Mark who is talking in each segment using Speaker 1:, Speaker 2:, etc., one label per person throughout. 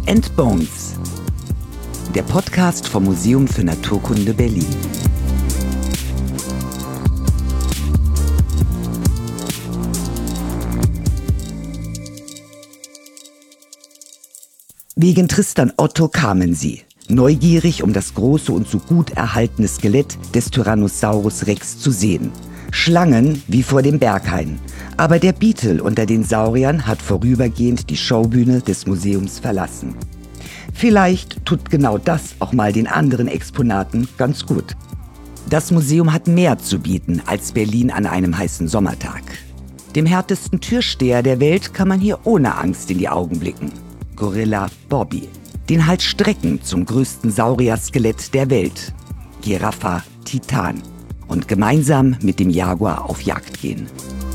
Speaker 1: and Bones, der Podcast vom Museum für Naturkunde Berlin. Wegen Tristan Otto kamen sie, neugierig, um das große und so gut erhaltene Skelett des Tyrannosaurus Rex zu sehen. Schlangen wie vor dem Berghain. Aber der Beetle unter den Sauriern hat vorübergehend die Schaubühne des Museums verlassen. Vielleicht tut genau das auch mal den anderen Exponaten ganz gut. Das Museum hat mehr zu bieten als Berlin an einem heißen Sommertag. Dem härtesten Türsteher der Welt kann man hier ohne Angst in die Augen blicken. Gorilla Bobby. Den Hals strecken zum größten Saurier-Skelett der Welt. Giraffa Titan. Und gemeinsam mit dem Jaguar auf Jagd gehen.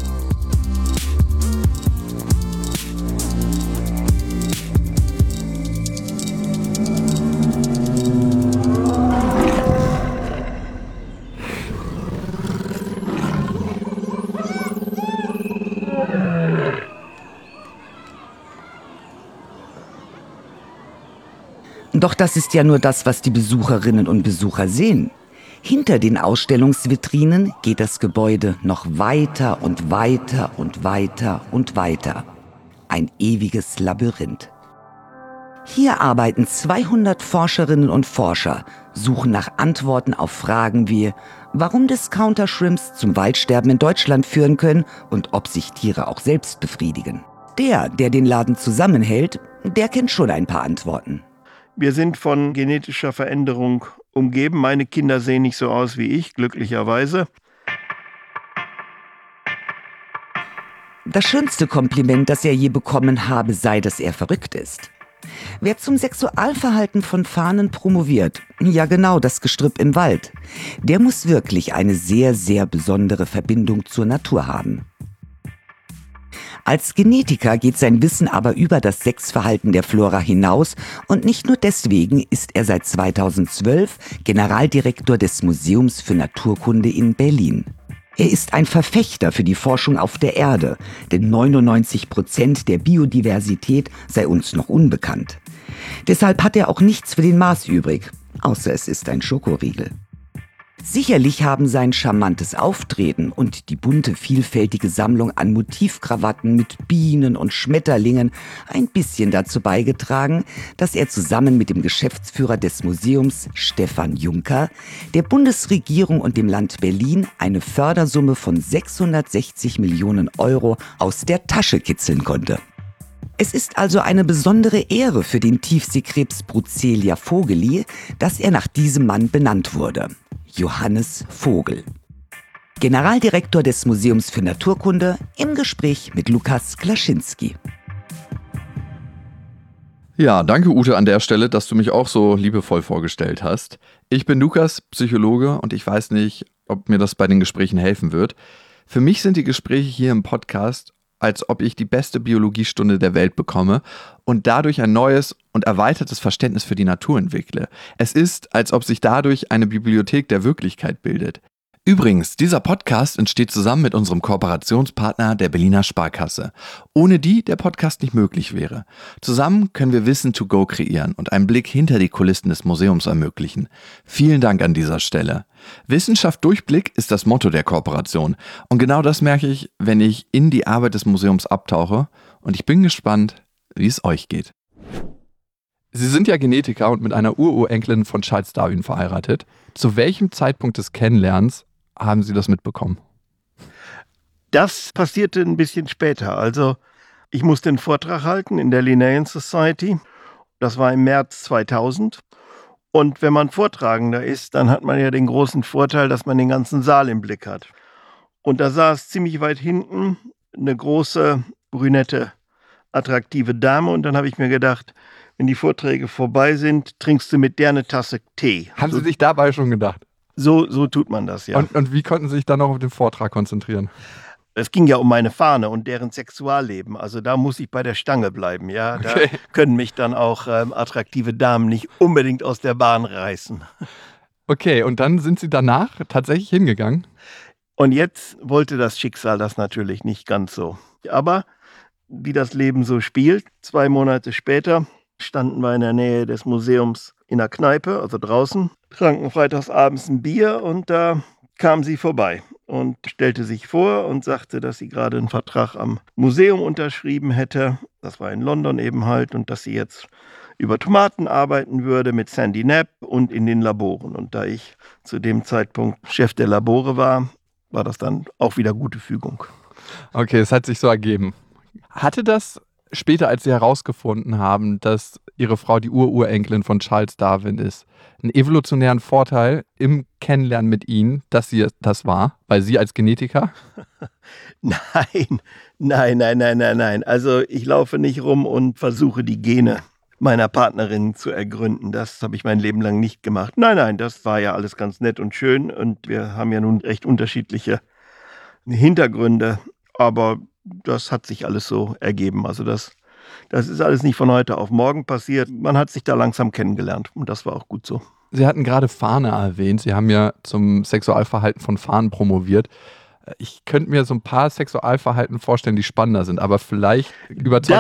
Speaker 1: Doch das ist ja nur das, was die Besucherinnen und Besucher sehen. Hinter den Ausstellungsvitrinen geht das Gebäude noch weiter und weiter und weiter und weiter. Ein ewiges Labyrinth. Hier arbeiten 200 Forscherinnen und Forscher, suchen nach Antworten auf Fragen wie, warum Discounter-Shrimps zum Waldsterben in Deutschland führen können und ob sich Tiere auch selbst befriedigen. Der den Laden zusammenhält, der kennt schon ein paar Antworten.
Speaker 2: Wir sind von genetischer Veränderung umgeben. Meine Kinder sehen nicht so aus wie ich, glücklicherweise.
Speaker 1: Das schönste Kompliment, das er je bekommen habe, sei, dass er verrückt ist. Wer zum Sexualverhalten von Fahnen promoviert, ja genau, das Gestrüpp im Wald, der muss wirklich eine sehr, sehr besondere Verbindung zur Natur haben. Als Genetiker geht sein Wissen aber über das Sexverhalten der Flora hinaus und nicht nur deswegen ist er seit 2012 Generaldirektor des Museums für Naturkunde in Berlin. Er ist ein Verfechter für die Forschung auf der Erde, denn 99% der Biodiversität sei uns noch unbekannt. Deshalb hat er auch nichts für den Mars übrig, außer es ist ein Schokoriegel. Sicherlich haben sein charmantes Auftreten und die bunte, vielfältige Sammlung an Motivkrawatten mit Bienen und Schmetterlingen ein bisschen dazu beigetragen, dass er zusammen mit dem Geschäftsführer des Museums, Stefan Juncker, der Bundesregierung und dem Land Berlin eine Fördersumme von 660 Millionen Euro aus der Tasche kitzeln konnte. Es ist also eine besondere Ehre für den Tiefseekrebs Brucelia vogeli, dass er nach diesem Mann benannt wurde. Johannes Vogel. Generaldirektor des Museums für Naturkunde im Gespräch mit Lukas Klaschinski.
Speaker 3: Ja, danke Ute an der Stelle, dass du mich auch so liebevoll vorgestellt hast. Ich bin Lukas, Psychologe und ich weiß nicht, ob mir das bei den Gesprächen helfen wird. Für mich sind die Gespräche hier im Podcast, als ob ich die beste Biologiestunde der Welt bekomme und dadurch ein neues und erweitertes Verständnis für die Natur entwickle. Es ist, als ob sich dadurch eine Bibliothek der Wirklichkeit bildet. Übrigens, dieser Podcast entsteht zusammen mit unserem Kooperationspartner der Berliner Sparkasse, ohne die der Podcast nicht möglich wäre. Zusammen können wir Wissen to go kreieren und einen Blick hinter die Kulissen des Museums ermöglichen. Vielen Dank an dieser Stelle. Wissenschaft durch Blick ist das Motto der Kooperation und genau das merke ich, wenn ich in die Arbeit des Museums abtauche und ich bin gespannt, wie es euch geht. Sie sind ja Genetiker und mit einer Ururenkelin von Charles Darwin verheiratet. Zu welchem Zeitpunkt des Kennenlernens haben Sie das mitbekommen?
Speaker 2: Das passierte ein bisschen später. Also ich musste einen Vortrag halten in der Linnaean Society. Das war im März 2000. Und wenn man Vortragender ist, dann hat man ja den großen Vorteil, dass man den ganzen Saal im Blick hat. Und da saß ziemlich weit hinten eine große, brünette, attraktive Dame. Und dann habe ich mir gedacht, wenn die Vorträge vorbei sind, trinkst du mit der eine Tasse Tee.
Speaker 3: Haben Sie sich dabei schon gedacht?
Speaker 2: So tut man das, ja.
Speaker 3: Und wie konnten Sie sich dann noch auf den Vortrag konzentrieren?
Speaker 2: Es ging ja um meine Fahne und deren Sexualleben. Also da muss ich bei der Stange bleiben, ja. Da
Speaker 3: Okay.
Speaker 2: können mich dann auch attraktive Damen nicht unbedingt aus der Bahn reißen.
Speaker 3: Okay, und dann sind Sie danach tatsächlich hingegangen?
Speaker 2: Und jetzt wollte das Schicksal das natürlich nicht ganz so. Aber wie das Leben so spielt, 2 Monate später standen wir in der Nähe des Museums in der Kneipe, also draußen, tranken freitagsabends ein Bier und da kam sie vorbei und stellte sich vor und sagte, dass sie gerade einen Vertrag am Museum unterschrieben hätte. Das war in London eben halt und dass sie jetzt über Tomaten arbeiten würde mit Sandy Knapp und in den Laboren. Und da ich zu dem Zeitpunkt Chef der Labore war, war das dann auch wieder gute Fügung.
Speaker 3: Okay, es hat sich so ergeben. Hatte das später, als Sie herausgefunden haben, dass Ihre Frau die Urenkelin von Charles Darwin ist, einen evolutionären Vorteil im Kennenlernen mit Ihnen, dass sie das war, weil Sie als Genetiker?
Speaker 2: Nein. Also ich laufe nicht rum und versuche die Gene meiner Partnerin zu ergründen. Das habe ich mein Leben lang nicht gemacht. Nein, das war ja alles ganz nett und schön und wir haben ja nun recht unterschiedliche Hintergründe, aber das hat sich alles so ergeben. Also das ist alles nicht von heute auf morgen passiert. Man hat sich da langsam kennengelernt und das war auch gut so.
Speaker 3: Sie hatten gerade Fahne erwähnt. Sie haben ja zum Sexualverhalten von Fahnen promoviert. Ich könnte mir so ein paar Sexualverhalten vorstellen, die spannender sind, aber vielleicht überzeugen.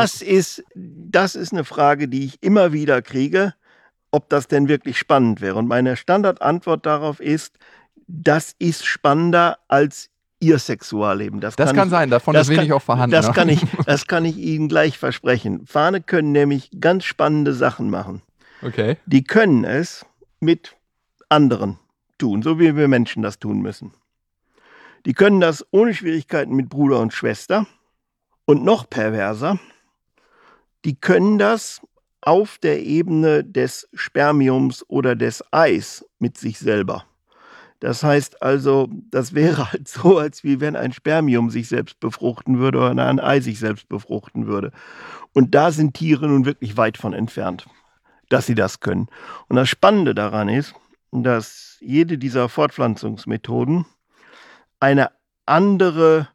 Speaker 2: Das ist eine Frage, die ich immer wieder kriege, ob das denn wirklich spannend wäre. Und meine Standardantwort darauf ist, das ist spannender als Ihr Sexualleben. Das kann sein, davon ist wenig auch vorhanden. Das kann ich Ihnen gleich versprechen. Fahne können nämlich ganz spannende Sachen machen.
Speaker 3: Okay.
Speaker 2: Die können es mit anderen tun, so wie wir Menschen das tun müssen. Die können das ohne Schwierigkeiten mit Bruder und Schwester. Und noch perverser, die können das auf der Ebene des Spermiums oder des Eis mit sich selber. Das heißt also, das wäre halt so, als wie wenn ein Spermium sich selbst befruchten würde oder ein Ei sich selbst befruchten würde. Und da sind Tiere nun wirklich weit von entfernt, dass sie das können. Und das Spannende daran ist, dass jede dieser Fortpflanzungsmethoden eine andere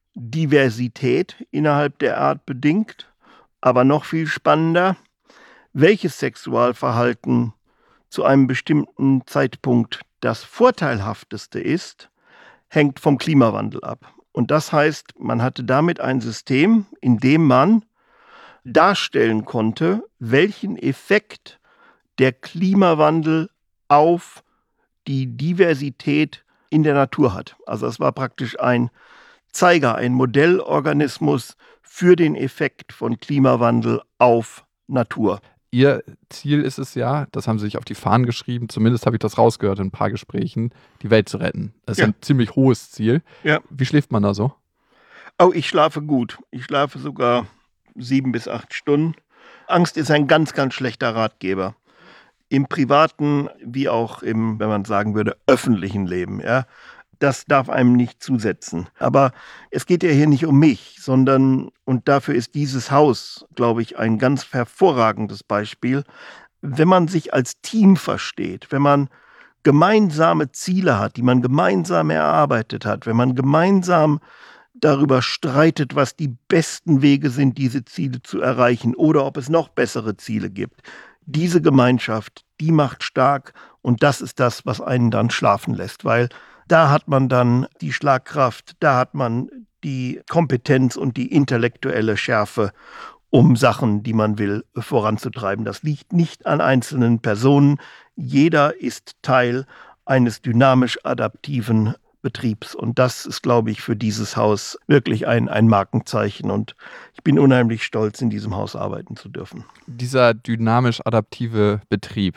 Speaker 2: Diversität innerhalb der Art bedingt, aber noch viel spannender, welches Sexualverhalten zu einem bestimmten Zeitpunkt das vorteilhafteste ist, hängt vom Klimawandel ab. Und das heißt, man hatte damit ein System, in dem man darstellen konnte, welchen Effekt der Klimawandel auf die Diversität in der Natur hat. Also es war praktisch ein Zeiger, ein Modellorganismus für den Effekt von Klimawandel auf Natur.
Speaker 3: Ihr Ziel ist es ja, das haben Sie sich auf die Fahnen geschrieben, zumindest habe ich das rausgehört in ein paar Gesprächen, die Welt zu retten. Das ist ein ziemlich hohes Ziel.
Speaker 2: Ja.
Speaker 3: Wie schläft man da so?
Speaker 2: Oh, ich schlafe gut. Ich schlafe sogar 7 bis 8 Stunden. Angst ist ein ganz, ganz schlechter Ratgeber. Im privaten wie auch im, wenn man sagen würde, öffentlichen Leben. Ja? Das darf einem nicht zusetzen. Aber es geht ja hier nicht um mich, sondern, und dafür ist dieses Haus, glaube ich, ein ganz hervorragendes Beispiel, wenn man sich als Team versteht, wenn man gemeinsame Ziele hat, die man gemeinsam erarbeitet hat, wenn man gemeinsam darüber streitet, was die besten Wege sind, diese Ziele zu erreichen oder ob es noch bessere Ziele gibt. Diese Gemeinschaft, die macht stark und das ist das, was einen dann schlafen lässt, weil da hat man dann die Schlagkraft, da hat man die Kompetenz und die intellektuelle Schärfe, um Sachen, die man will, voranzutreiben. Das liegt nicht an einzelnen Personen. Jeder ist Teil eines dynamisch adaptiven Betriebs. Und das ist, glaube ich, für dieses Haus wirklich ein Markenzeichen. Und ich bin unheimlich stolz, in diesem Haus arbeiten zu dürfen.
Speaker 3: Dieser dynamisch adaptive Betrieb,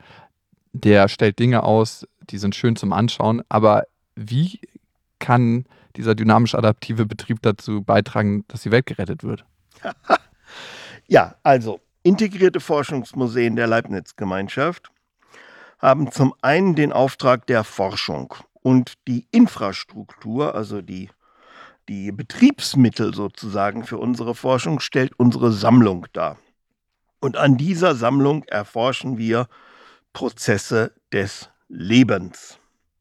Speaker 3: der stellt Dinge aus, die sind schön zum Anschauen. Aber wie kann dieser dynamisch adaptive Betrieb dazu beitragen, dass die Welt gerettet wird?
Speaker 2: Ja, also integrierte Forschungsmuseen der Leibniz-Gemeinschaft haben zum einen den Auftrag der Forschung und die Infrastruktur, also die Betriebsmittel sozusagen für unsere Forschung, stellt unsere Sammlung dar. Und an dieser Sammlung erforschen wir Prozesse des Lebens.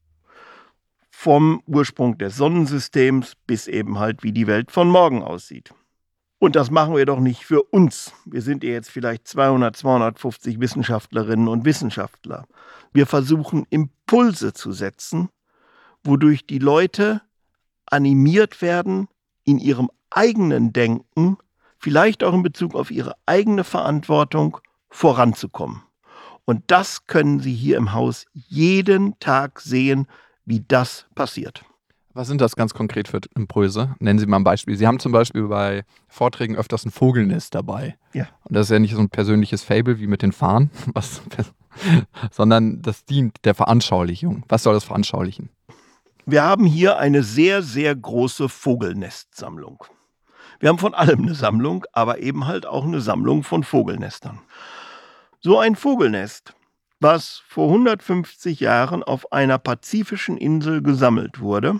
Speaker 2: Vom Ursprung des Sonnensystems bis eben halt, wie die Welt von morgen aussieht. Und das machen wir doch nicht für uns. Wir sind ja jetzt vielleicht 250 Wissenschaftlerinnen und Wissenschaftler. Wir versuchen Impulse zu setzen, wodurch die Leute animiert werden, in ihrem eigenen Denken, vielleicht auch in Bezug auf ihre eigene Verantwortung, voranzukommen. Und das können Sie hier im Haus jeden Tag sehen, wie das passiert.
Speaker 3: Was sind das ganz konkret für Impulse? Nennen Sie mal ein Beispiel. Sie haben zum Beispiel bei Vorträgen öfters ein Vogelnest dabei.
Speaker 2: Ja.
Speaker 3: Und das ist ja nicht so ein persönliches Fable wie mit den Fahnen, sondern das dient der Veranschaulichung. Was soll das veranschaulichen?
Speaker 2: Wir haben hier eine sehr, sehr große Vogelnestsammlung. Wir haben von allem eine Sammlung, aber eben halt auch eine Sammlung von Vogelnestern. So ein Vogelnest, was vor 150 Jahren auf einer pazifischen Insel gesammelt wurde,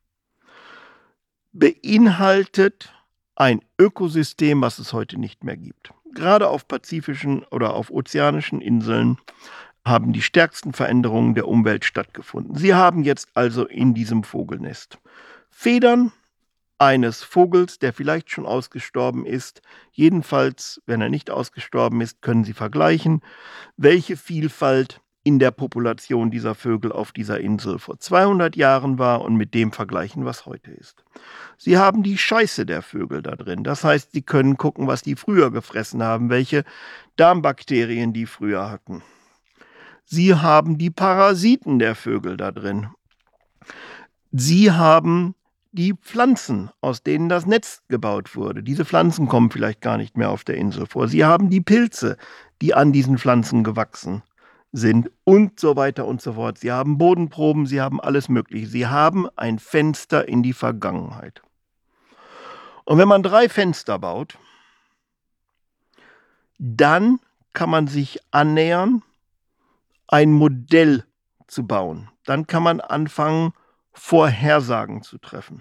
Speaker 2: beinhaltet ein Ökosystem, was es heute nicht mehr gibt. Gerade auf pazifischen oder auf ozeanischen Inseln haben die stärksten Veränderungen der Umwelt stattgefunden. Sie haben jetzt also in diesem Vogelnest Federn eines Vogels, der vielleicht schon ausgestorben ist. Jedenfalls, wenn er nicht ausgestorben ist, können Sie vergleichen, welche Vielfalt in der Population dieser Vögel auf dieser Insel vor 200 Jahren war und mit dem vergleichen, was heute ist. Sie haben die Scheiße der Vögel da drin. Das heißt, Sie können gucken, was die früher gefressen haben, welche Darmbakterien die früher hatten. Sie haben die Parasiten der Vögel da drin. Sie haben die Pflanzen, aus denen das Netz gebaut wurde. Diese Pflanzen kommen vielleicht gar nicht mehr auf der Insel vor. Sie haben die Pilze, die an diesen Pflanzen gewachsen sind und so weiter und so fort. Sie haben Bodenproben, Sie haben alles Mögliche. Sie haben ein Fenster in die Vergangenheit. Und wenn man 3 Fenster baut, dann kann man sich annähern, ein Modell zu bauen. Dann kann man anfangen, Vorhersagen zu treffen.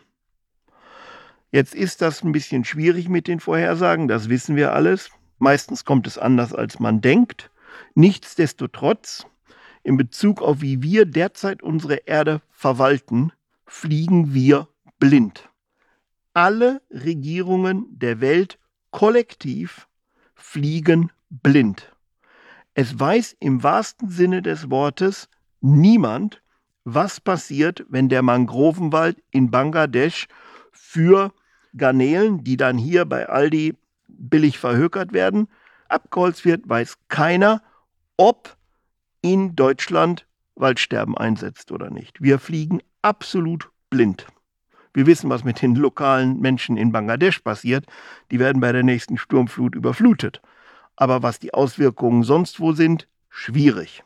Speaker 2: Jetzt ist das ein bisschen schwierig mit den Vorhersagen, das wissen wir alles. Meistens kommt es anders, als man denkt. Nichtsdestotrotz, in Bezug auf wie wir derzeit unsere Erde verwalten, fliegen wir blind. Alle Regierungen der Welt kollektiv fliegen blind. Es weiß im wahrsten Sinne des Wortes niemand, was passiert, wenn der Mangrovenwald in Bangladesch für Garnelen, die dann hier bei Aldi billig verhökert werden, abgeholzt wird, weiß keiner, ob in Deutschland Waldsterben einsetzt oder nicht. Wir fliegen absolut blind. Wir wissen, was mit den lokalen Menschen in Bangladesch passiert. Die werden bei der nächsten Sturmflut überflutet. Aber was die Auswirkungen sonst wo sind, schwierig.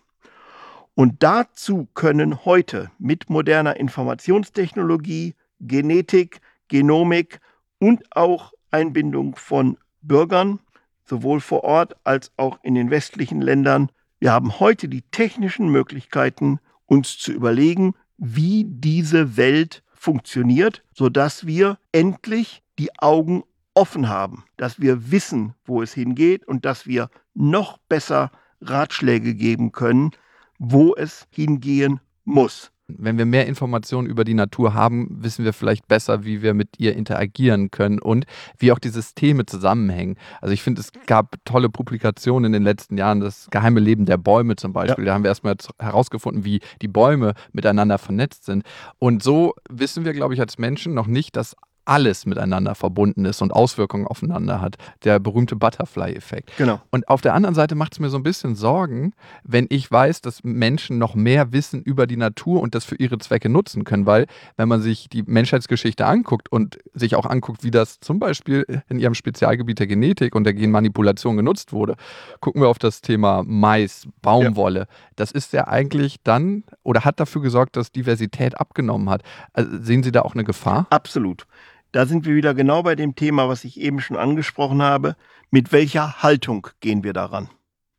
Speaker 2: Und dazu können heute mit moderner Informationstechnologie, Genetik, Genomik und auch Einbindung von Bürgern, sowohl vor Ort als auch in den westlichen Ländern, wir haben heute die technischen Möglichkeiten, uns zu überlegen, wie diese Welt funktioniert, sodass wir endlich die Augen offen haben, dass wir wissen, wo es hingeht und dass wir noch besser Ratschläge geben können, wo es hingehen muss.
Speaker 3: Wenn wir mehr Informationen über die Natur haben, wissen wir vielleicht besser, wie wir mit ihr interagieren können und wie auch die Systeme zusammenhängen. Also ich finde, es gab tolle Publikationen in den letzten Jahren, das geheime Leben der Bäume zum Beispiel. Ja. Da haben wir erstmal herausgefunden, wie die Bäume miteinander vernetzt sind. Und so wissen wir, glaube ich, als Menschen noch nicht, dass alles miteinander verbunden ist und Auswirkungen aufeinander hat. Der berühmte Butterfly-Effekt.
Speaker 2: Genau.
Speaker 3: Und auf der anderen Seite macht es mir so ein bisschen Sorgen, wenn ich weiß, dass Menschen noch mehr wissen über die Natur und das für ihre Zwecke nutzen können. Weil, wenn man sich die Menschheitsgeschichte anguckt und sich auch anguckt, wie das zum Beispiel in ihrem Spezialgebiet der Genetik und der Genmanipulation genutzt wurde, gucken wir auf das Thema Mais, Baumwolle. Ja. Das ist ja eigentlich dann oder hat dafür gesorgt, dass Diversität abgenommen hat. Also sehen Sie da auch eine Gefahr?
Speaker 2: Absolut. Da sind wir wieder genau bei dem Thema, was ich eben schon angesprochen habe. Mit welcher Haltung gehen wir daran?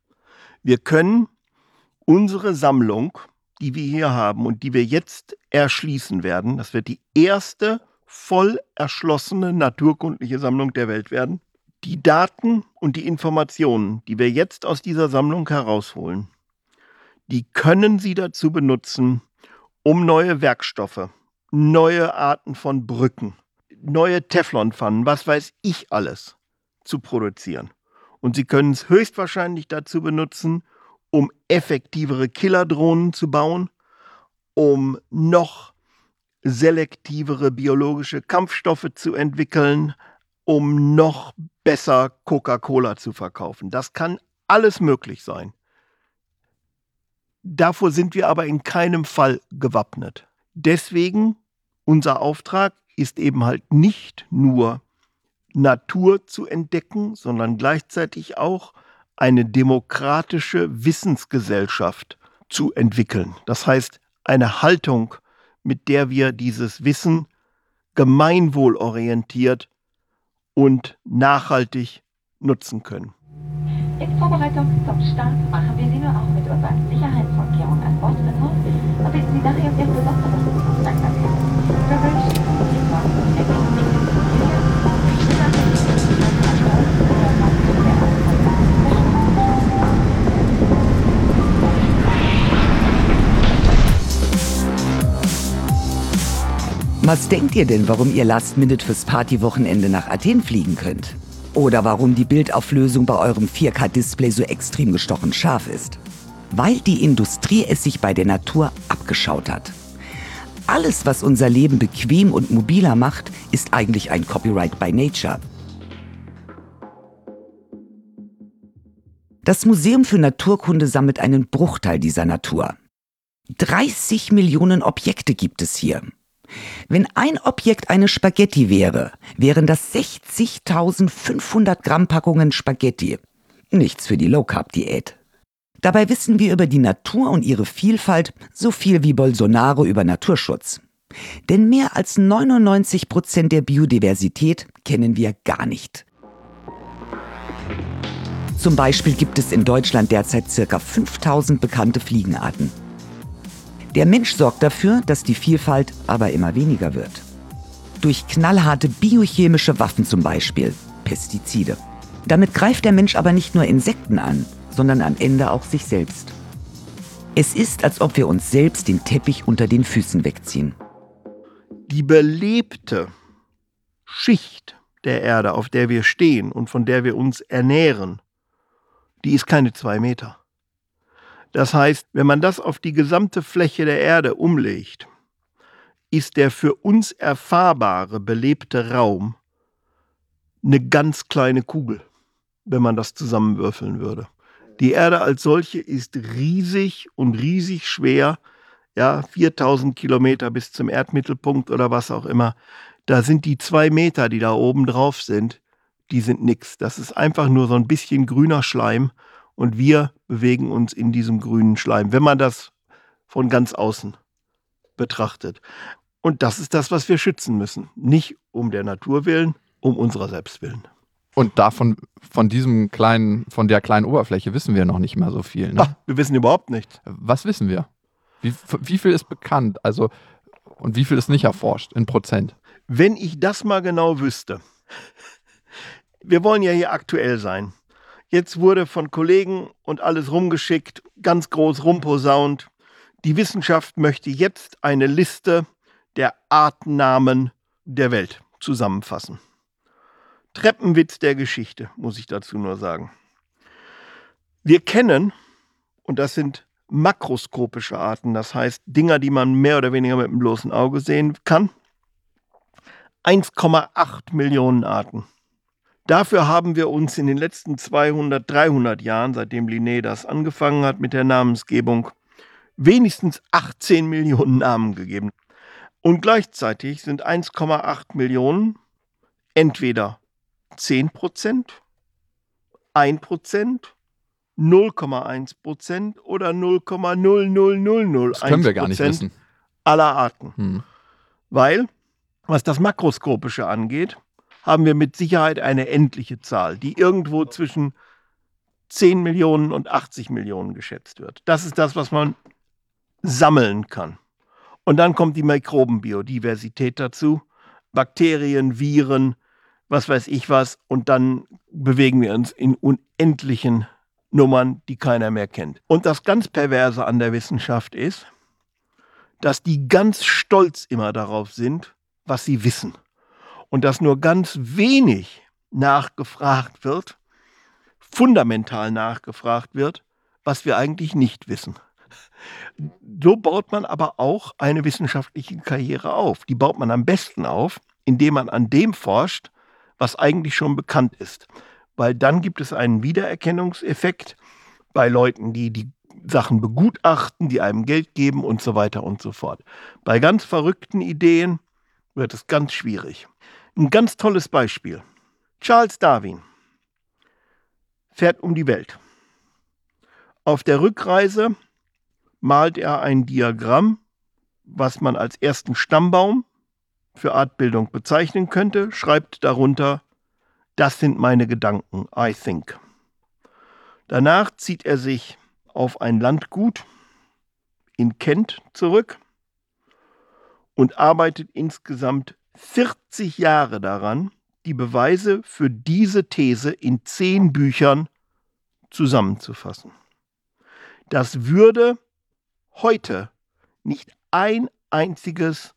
Speaker 2: Wir können unsere Sammlung, die wir hier haben und die wir jetzt erschließen werden, das wird die erste voll erschlossene naturkundliche Sammlung der Welt werden. Die Daten und die Informationen, die wir jetzt aus dieser Sammlung herausholen, die können Sie dazu benutzen, um neue Werkstoffe, neue Arten von Brücken, neue Teflonpfannen, was weiß ich alles, zu produzieren. Und Sie können es höchstwahrscheinlich dazu benutzen, um effektivere Killerdrohnen zu bauen, um noch selektivere biologische Kampfstoffe zu entwickeln, um noch besser Coca-Cola zu verkaufen. Das kann alles möglich sein. Davor sind wir aber in keinem Fall gewappnet. Deswegen, unser Auftrag ist eben halt nicht nur Natur zu entdecken, sondern gleichzeitig auch eine demokratische Wissensgesellschaft zu entwickeln. Das heißt, eine Haltung, mit der wir dieses Wissen gemeinwohlorientiert und nachhaltig nutzen können.
Speaker 4: In Vorbereitung zum Start machen wir Sie nur auch mit unseren Sicherheitsvorkehrungen an Bord betraut und bitten Sie daher um Ihre besondere Aufmerksamkeit. Wir wünschen Ihnen
Speaker 1: Was denkt ihr denn, warum ihr Last Minute fürs Partywochenende nach Athen fliegen könnt? Oder warum die Bildauflösung bei eurem 4K-Display so extrem gestochen scharf ist? Weil die Industrie es sich bei der Natur abgeschaut hat. Alles, was unser Leben bequem und mobiler macht, ist eigentlich ein Copyright by Nature. Das Museum für Naturkunde sammelt einen Bruchteil dieser Natur. 30 Millionen Objekte gibt es hier. Wenn ein Objekt eine Spaghetti wäre, wären das 60.500 Gramm Packungen Spaghetti. Nichts für die Low-Carb-Diät. Dabei wissen wir über die Natur und ihre Vielfalt so viel wie Bolsonaro über Naturschutz. Denn mehr als 99% der Biodiversität kennen wir gar nicht. Zum Beispiel gibt es in Deutschland derzeit ca. 5.000 bekannte Fliegenarten. Der Mensch sorgt dafür, dass die Vielfalt aber immer weniger wird. Durch knallharte biochemische Waffen zum Beispiel, Pestizide. Damit greift der Mensch aber nicht nur Insekten an, sondern am Ende auch sich selbst. Es ist, als ob wir uns selbst den Teppich unter den Füßen wegziehen.
Speaker 2: Die belebte Schicht der Erde, auf der wir stehen und von der wir uns ernähren, die ist keine 2 Meter. Das heißt, wenn man das auf die gesamte Fläche der Erde umlegt, ist der für uns erfahrbare, belebte Raum eine ganz kleine Kugel, wenn man das zusammenwürfeln würde. Die Erde als solche ist riesig und riesig schwer, ja, 4.000 Kilometer bis zum Erdmittelpunkt oder was auch immer. Da sind die 2 Meter, die da oben drauf sind, die sind nix. Das ist einfach nur so ein bisschen grüner Schleim. Und wir bewegen uns in diesem grünen Schleim, wenn man das von ganz außen betrachtet. Und das ist das, was wir schützen müssen. Nicht um der Natur willen, um unserer selbst willen.
Speaker 3: Und von der kleinen Oberfläche wissen wir noch nicht mal so viel. Ne?
Speaker 2: Ach, wir wissen überhaupt nichts.
Speaker 3: Was wissen wir? Wie viel ist bekannt? Also, und wie viel ist nicht erforscht in Prozent?
Speaker 2: Wenn ich das mal genau wüsste. Wir wollen ja hier aktuell sein. Jetzt wurde von Kollegen und alles rumgeschickt, ganz groß rumposaunt. Die Wissenschaft möchte jetzt eine Liste der Artennamen der Welt zusammenfassen. Treppenwitz der Geschichte, muss ich dazu nur sagen. Wir kennen, und das sind makroskopische Arten, das heißt Dinger, die man mehr oder weniger mit dem bloßen Auge sehen kann, 1,8 Millionen Arten. Dafür haben wir uns in den letzten 200, 300 Jahren, seitdem Linné das angefangen hat mit der Namensgebung, wenigstens 18 Millionen Namen gegeben. Und gleichzeitig sind 1,8 Millionen entweder 10%, 1%, 0,1% oder 0,00001%
Speaker 3: Das können wir gar nicht wissen.
Speaker 2: Aller Arten. Weil, was das Makroskopische angeht, haben wir mit Sicherheit eine endliche Zahl, die irgendwo zwischen 10 Millionen und 80 Millionen geschätzt wird. Das ist das, was man sammeln kann. Und dann kommt die Mikrobenbiodiversität dazu, Bakterien, Viren, was weiß ich was. Und dann bewegen wir uns in unendlichen Nummern, die keiner mehr kennt. Und das ganz Perverse an der Wissenschaft ist, dass die ganz stolz immer darauf sind, was sie wissen. Und dass nur ganz wenig nachgefragt wird, fundamental nachgefragt wird, was wir eigentlich nicht wissen. So baut man aber auch eine wissenschaftliche Karriere auf. Die baut man am besten auf, indem man an dem forscht, was eigentlich schon bekannt ist. weil dann gibt es einen Wiedererkennungseffekt bei Leuten, die Sachen begutachten, die einem Geld geben und so weiter und so fort. Bei ganz verrückten Ideen wird es ganz schwierig. Ein ganz tolles Beispiel. Charles Darwin fährt um die Welt. Auf der Rückreise malt er ein Diagramm, was man als ersten Stammbaum für Artbildung bezeichnen könnte, schreibt darunter: Das sind meine Gedanken, I think. Danach zieht er sich auf ein Landgut in Kent zurück und arbeitet insgesamt 40 Jahre daran, die Beweise für diese These in 10 Büchern zusammenzufassen. Das würde heute nicht ein einziges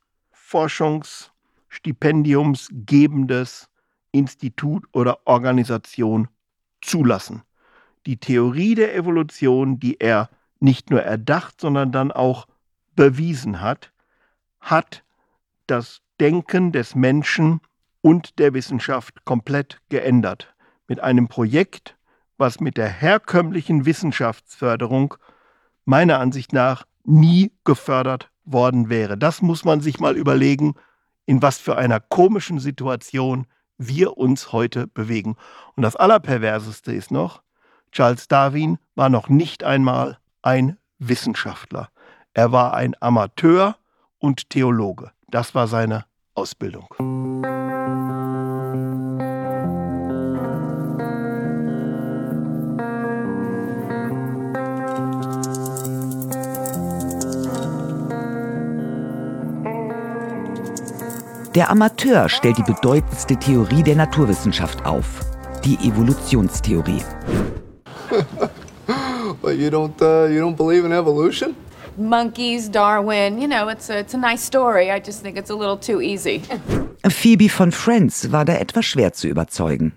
Speaker 2: forschungsstipendiumsgebendes Institut oder Organisation zulassen. Die Theorie der Evolution, die er nicht nur erdacht, sondern dann auch bewiesen hat, hat das Denken des Menschen und der Wissenschaft komplett geändert. Mit einem Projekt, was mit der herkömmlichen Wissenschaftsförderung meiner Ansicht nach nie gefördert worden wäre. Das muss man sich mal überlegen, in was für einer komischen Situation wir uns heute bewegen. Und das Allerperverseste ist noch, Charles Darwin war noch nicht einmal ein Wissenschaftler. Er war ein Amateur und Theologe. Das war seine Ausbildung.
Speaker 1: Der Amateur stellt die bedeutendste Theorie der Naturwissenschaft auf, die Evolutionstheorie.
Speaker 5: But you don't believe in evolution?
Speaker 6: Monkeys, Darwin, it's a nice story. I just think it's a little too easy.
Speaker 1: Phoebe von Friends war da etwas schwer zu überzeugen.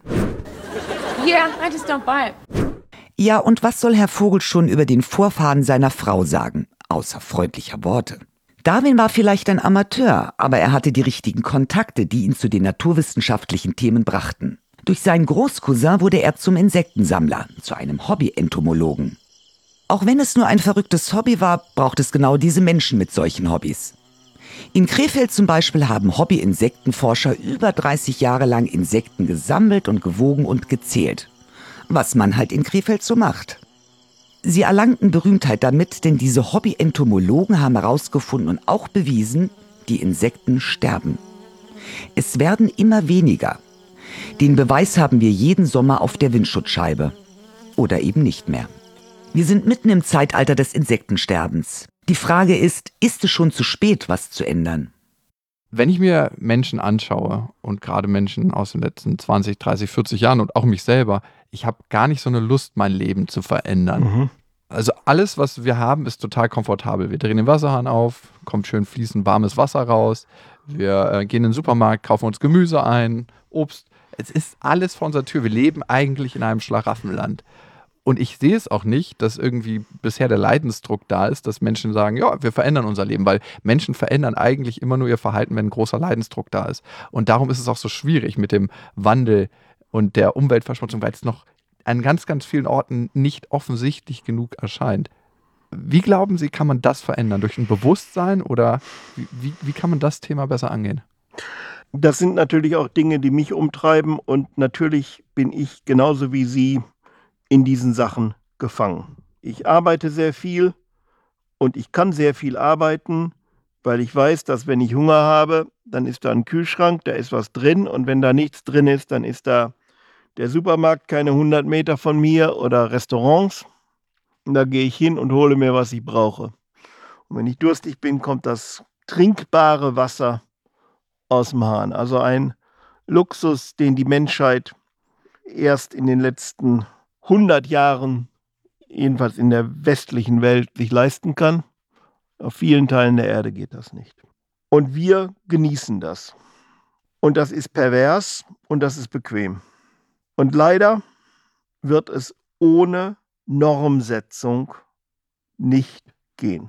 Speaker 6: Yeah, I just don't buy it.
Speaker 1: Ja, und was soll Herr Vogel schon über den Vorfahren seiner Frau sagen, außer freundlicher Worte? Darwin war vielleicht ein Amateur, aber er hatte die richtigen Kontakte, die ihn zu den naturwissenschaftlichen Themen brachten. Durch seinen Großcousin wurde er zum Insektensammler, zu einem Hobby-Entomologen. Auch wenn es nur ein verrücktes Hobby war, braucht es genau diese Menschen mit solchen Hobbys. In Krefeld zum Beispiel haben Hobby-Insektenforscher über 30 Jahre lang Insekten gesammelt und gewogen und gezählt. Was man halt in Krefeld so macht. Sie erlangten Berühmtheit damit, denn diese Hobby-Entomologen haben herausgefunden und auch bewiesen, die Insekten sterben. Es werden immer weniger. Den Beweis haben wir jeden Sommer auf der Windschutzscheibe. Oder eben nicht mehr. Wir sind mitten im Zeitalter des Insektensterbens. Die Frage ist es schon zu spät, was zu ändern?
Speaker 3: Wenn ich mir Menschen anschaue und gerade Menschen aus den letzten 20, 30, 40 Jahren und auch mich selber, ich habe gar nicht so eine Lust, mein Leben zu verändern. Also alles, was wir haben, ist total komfortabel. Wir drehen den Wasserhahn auf, kommt schön fließend warmes Wasser raus. Wir gehen in den Supermarkt, kaufen uns Gemüse ein, Obst. Es ist alles vor unserer Tür. Wir leben eigentlich in einem Schlaraffenland. Und ich sehe es auch nicht, dass irgendwie bisher der Leidensdruck da ist, dass Menschen sagen, ja, wir verändern unser Leben, weil Menschen verändern eigentlich immer nur ihr Verhalten, wenn ein großer Leidensdruck da ist. Und darum ist es auch so schwierig mit dem Wandel und der Umweltverschmutzung, weil es noch an ganz, ganz vielen Orten nicht offensichtlich genug erscheint. Wie glauben Sie, kann man das verändern? Durch ein Bewusstsein oder wie kann man das Thema besser angehen?
Speaker 2: Das sind natürlich auch Dinge, die mich umtreiben und natürlich bin ich genauso wie Sie in diesen Sachen gefangen. Ich arbeite sehr viel und ich kann sehr viel arbeiten, weil ich weiß, dass wenn ich Hunger habe, dann ist da ein Kühlschrank, da ist was drin und wenn da nichts drin ist, dann ist da der Supermarkt keine 100 Meter von mir oder Restaurants. Und da gehe ich hin und hole mir, was ich brauche. Und wenn ich durstig bin, kommt das trinkbare Wasser aus dem Hahn. Also ein Luxus, den die Menschheit erst in den letzten 100 Jahren, jedenfalls in der westlichen Welt, sich leisten kann. Auf vielen Teilen der Erde geht das nicht. Und wir genießen das. Und das ist pervers und das ist bequem. Und leider wird es ohne Normsetzung nicht gehen.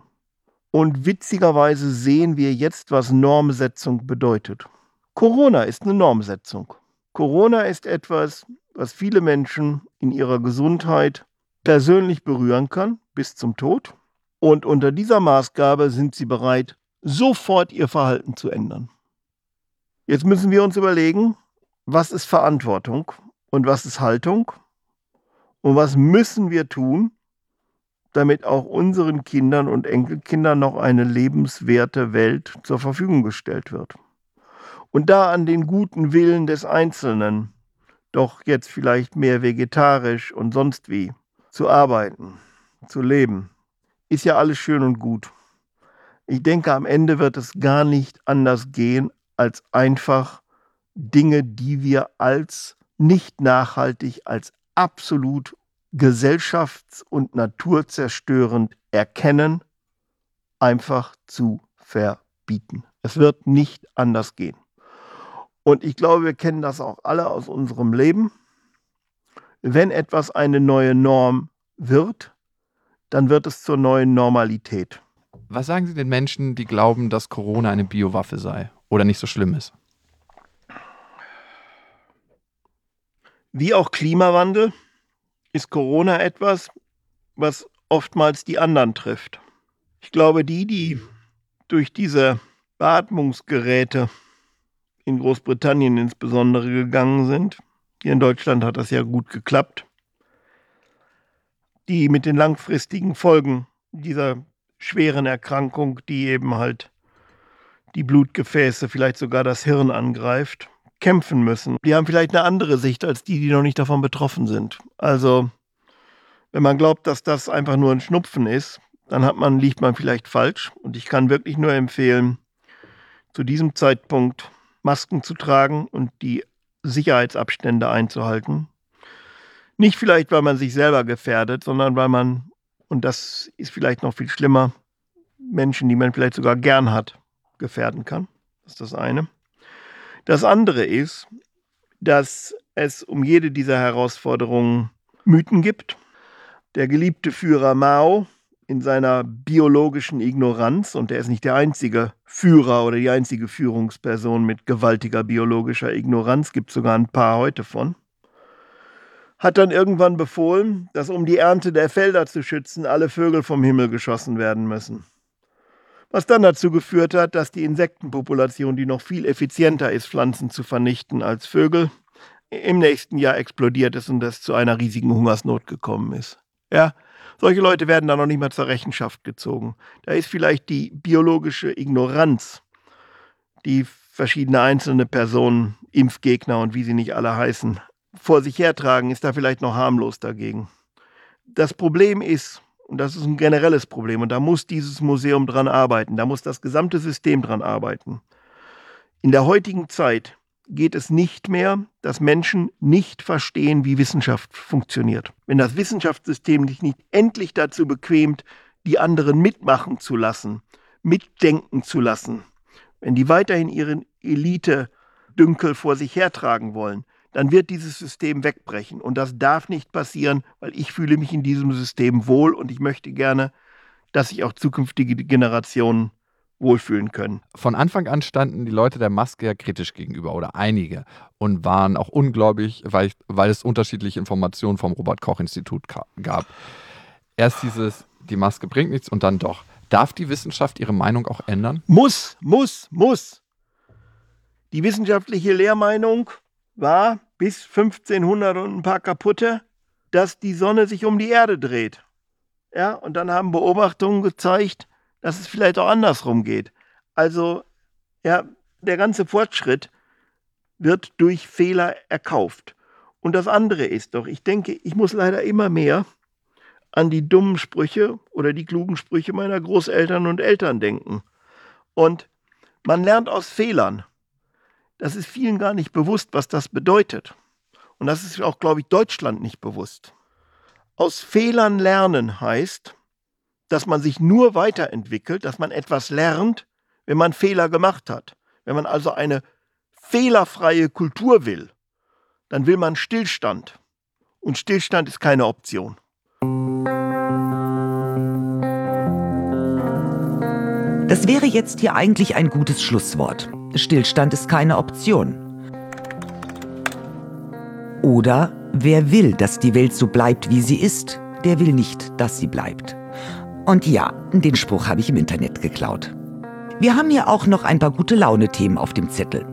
Speaker 2: Und witzigerweise sehen wir jetzt, was Normsetzung bedeutet. Corona ist eine Normsetzung. Corona ist etwas, was viele Menschen in ihrer Gesundheit persönlich berühren kann, bis zum Tod. Und unter dieser Maßgabe sind sie bereit, sofort ihr Verhalten zu ändern. Jetzt müssen wir uns überlegen, was ist Verantwortung und was ist Haltung und was müssen wir tun, damit auch unseren Kindern und Enkelkindern noch eine lebenswerte Welt zur Verfügung gestellt wird. Und da an den guten Willen des Einzelnen, doch jetzt vielleicht mehr vegetarisch und sonst wie, zu arbeiten, zu leben, ist ja alles schön und gut. Ich denke, am Ende wird es gar nicht anders gehen, als einfach Dinge, die wir als nicht nachhaltig, als absolut gesellschafts- und naturzerstörend erkennen, einfach zu verbieten. Es wird nicht anders gehen. Und ich glaube, wir kennen das auch alle aus unserem Leben. Wenn etwas eine neue Norm wird, dann wird es zur neuen Normalität.
Speaker 3: Was sagen Sie den Menschen, die glauben, dass Corona eine Biowaffe sei oder nicht so schlimm ist?
Speaker 2: Wie auch Klimawandel ist Corona etwas, was oftmals die anderen trifft. Ich glaube, die durch diese Beatmungsgeräte in Großbritannien insbesondere gegangen sind, hier in Deutschland hat das ja gut geklappt, die mit den langfristigen Folgen dieser schweren Erkrankung, die eben halt die Blutgefäße, vielleicht sogar das Hirn angreift, kämpfen müssen. Die haben vielleicht eine andere Sicht als die noch nicht davon betroffen sind. Also, wenn man glaubt, dass das einfach nur ein Schnupfen ist, dann liegt man vielleicht falsch. Und ich kann wirklich nur empfehlen, zu diesem Zeitpunkt Masken zu tragen und die Sicherheitsabstände einzuhalten. Nicht vielleicht, weil man sich selber gefährdet, sondern weil man, und das ist vielleicht noch viel schlimmer, Menschen, die man vielleicht sogar gern hat, gefährden kann. Das ist das eine. Das andere ist, dass es um jede dieser Herausforderungen Mythen gibt. Der geliebte Führer Mao in seiner biologischen Ignoranz, und er ist nicht der einzige Führer oder die einzige Führungsperson mit gewaltiger biologischer Ignoranz, gibt sogar ein paar heute von, hat dann irgendwann befohlen, dass um die Ernte der Felder zu schützen, alle Vögel vom Himmel geschossen werden müssen. Was dann dazu geführt hat, dass die Insektenpopulation, die noch viel effizienter ist, Pflanzen zu vernichten als Vögel, im nächsten Jahr explodiert ist und es zu einer riesigen Hungersnot gekommen ist. Ja, solche Leute werden da noch nicht mal zur Rechenschaft gezogen. Da ist vielleicht die biologische Ignoranz, die verschiedene einzelne Personen, Impfgegner und wie sie nicht alle heißen, vor sich hertragen, ist da vielleicht noch harmlos dagegen. Das Problem ist, und das ist ein generelles Problem, und da muss dieses Museum dran arbeiten, da muss das gesamte System dran arbeiten. In der heutigen Zeit geht es nicht mehr, dass Menschen nicht verstehen, wie Wissenschaft funktioniert. Wenn das Wissenschaftssystem sich nicht endlich dazu bequemt, die anderen mitmachen zu lassen, mitdenken zu lassen, wenn die weiterhin ihren Elite-Dünkel vor sich hertragen wollen, dann wird dieses System wegbrechen. Und das darf nicht passieren, weil ich fühle mich in diesem System wohl und ich möchte gerne, dass sich auch zukünftige Generationen wohlfühlen können.
Speaker 3: Von Anfang an standen die Leute der Maske ja kritisch gegenüber oder einige und waren auch ungläubig, weil es unterschiedliche Informationen vom Robert-Koch-Institut gab. Erst hieß es, die Maske bringt nichts und dann doch. Darf die Wissenschaft ihre Meinung auch ändern?
Speaker 2: Muss. Die wissenschaftliche Lehrmeinung war bis 1500 und ein paar kaputte, dass die Sonne sich um die Erde dreht. Ja, und dann haben Beobachtungen gezeigt, dass es vielleicht auch andersrum geht. Also, ja, der ganze Fortschritt wird durch Fehler erkauft. Und das andere ist doch, ich denke, ich muss leider immer mehr an die dummen Sprüche oder die klugen Sprüche meiner Großeltern und Eltern denken. Und man lernt aus Fehlern. Das ist vielen gar nicht bewusst, was das bedeutet. Und das ist auch, glaube ich, Deutschland nicht bewusst. Aus Fehlern lernen heißt, dass man sich nur weiterentwickelt, dass man etwas lernt, wenn man Fehler gemacht hat. Wenn man also eine fehlerfreie Kultur will, dann will man Stillstand. Und Stillstand ist keine Option.
Speaker 1: Das wäre jetzt hier eigentlich ein gutes Schlusswort. Stillstand ist keine Option. Oder wer will, dass die Welt so bleibt, wie sie ist, der will nicht, dass sie bleibt. Und ja, den Spruch habe ich im Internet geklaut. Wir haben hier auch noch ein paar gute Laune-Themen auf dem Zettel.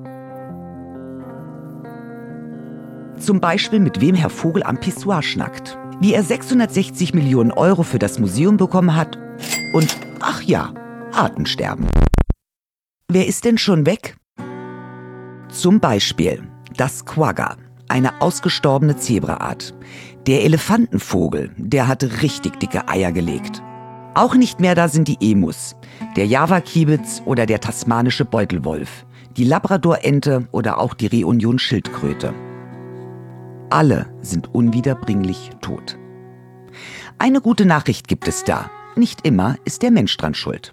Speaker 1: Zum Beispiel, mit wem Herr Vogel am Pissoir schnackt, wie er 660 Millionen Euro für das Museum bekommen hat und, ach ja, Artensterben. Wer ist denn schon weg? Zum Beispiel das Quagga, eine ausgestorbene Zebraart. Der Elefantenvogel, der hat richtig dicke Eier gelegt. Auch nicht mehr da sind die Emus, der Java-Kiebitz oder der tasmanische Beutelwolf, die Labrador-Ente oder auch die Reunion-Schildkröte. Alle sind unwiederbringlich tot. Eine gute Nachricht gibt es da. Nicht immer ist der Mensch dran schuld.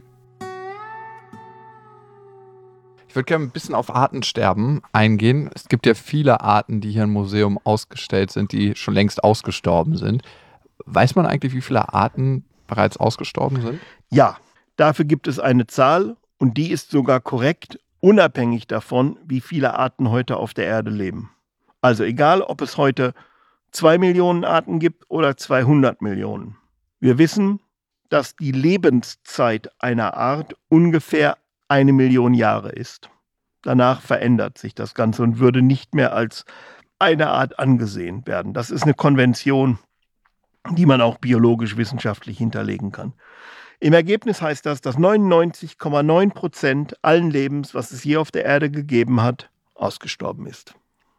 Speaker 3: Ich würde gerne ein bisschen auf Artensterben eingehen. Es gibt ja viele Arten, die hier im Museum ausgestellt sind, die schon längst ausgestorben sind. Weiß man eigentlich, wie viele Arten bereits ausgestorben sind?
Speaker 2: Ja, dafür gibt es eine Zahl und die ist sogar korrekt, unabhängig davon, wie viele Arten heute auf der Erde leben. Also egal, ob es heute 2 Millionen Arten gibt oder 200 Millionen. Wir wissen, dass die Lebenszeit einer Art ungefähr 1 Million Jahre ist. Danach verändert sich das Ganze und würde nicht mehr als eine Art angesehen werden. Das ist eine Konvention, die man auch biologisch-wissenschaftlich hinterlegen kann. Im Ergebnis heißt das, dass 99,9% allen Lebens, was es je auf der Erde gegeben hat, ausgestorben ist.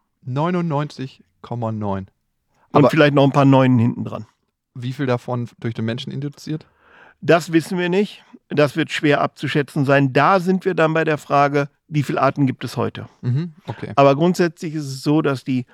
Speaker 3: 99,9.
Speaker 2: Und vielleicht noch ein paar Neunen hinten dran.
Speaker 3: Wie viel davon durch den Menschen induziert?
Speaker 2: Das wissen wir nicht. Das wird schwer abzuschätzen sein. Da sind wir dann bei der Frage, wie viele Arten gibt es heute?
Speaker 3: Okay.
Speaker 2: Aber grundsätzlich ist es so, dass die